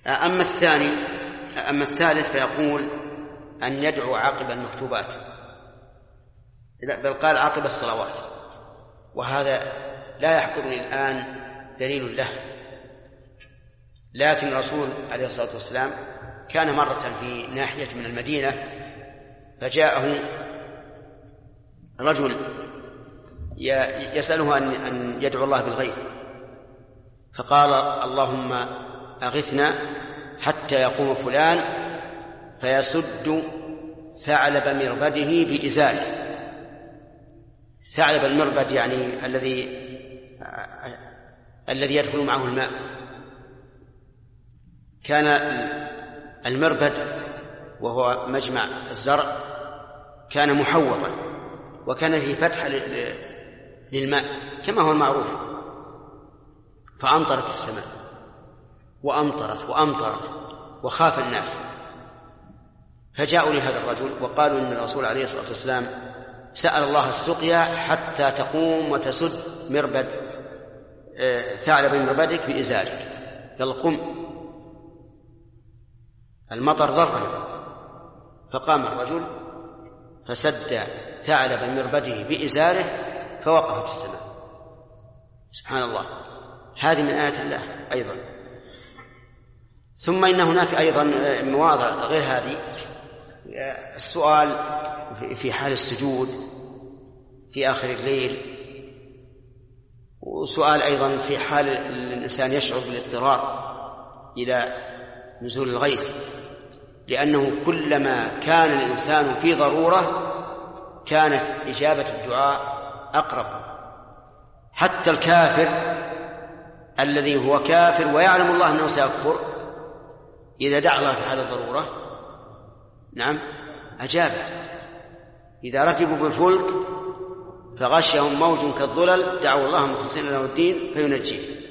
أما الثالث فيقول أن يدعو عقب المكتوبات، بل قال عقب الصلوات، وهذا لا يحضرني الآن دليل له. لكن الرسول عليه الصلاة والسلام كان مرة في ناحية من المدينة فجاءه رجل يسأله أن يدعو الله بالغيث، فقال اللهم أغثنا حتى يقوم فلان فيسد ثعلب مربده بإزاره. ثعلب المربد يعني الذي يدخل معه الماء. كان المربد وهو مجمع الزرع كان محوطا وكان فيه فتحة للماء كما هو المعروف، فأمطرت السماء وأمطرت وخاف الناس، فجاءوا لهذا الرجل وقالوا إن الرسول عليه الصلاة والسلام سأل الله السقيا حتى تقوم وتسد مربد ثعلب مربدك بإزارك. قال قم، المطر ضرنا. فقام الرجل فسد ثعلب مربده بإزاره فوقفت السماء. سبحان الله، هذه من آيات الله أيضا. ثم إن هناك أيضا مواضع غير هذه، السؤال في حال السجود في آخر الليل، وسؤال أيضا في حال الإنسان يشعر بالاضطرار إلى نزول الغيث، لأنه كلما كان الإنسان في ضرورة كانت إجابة الدعاء أقرب. حتى الكافر الذي هو كافر ويعلم الله أنه سيكفر إذا دعا الله في حال الضرورة نعم أجابه. إذا ركبوا بالفلك فغشهم موج كالظلل دعوا الله مخلصين له الدين فينجيه.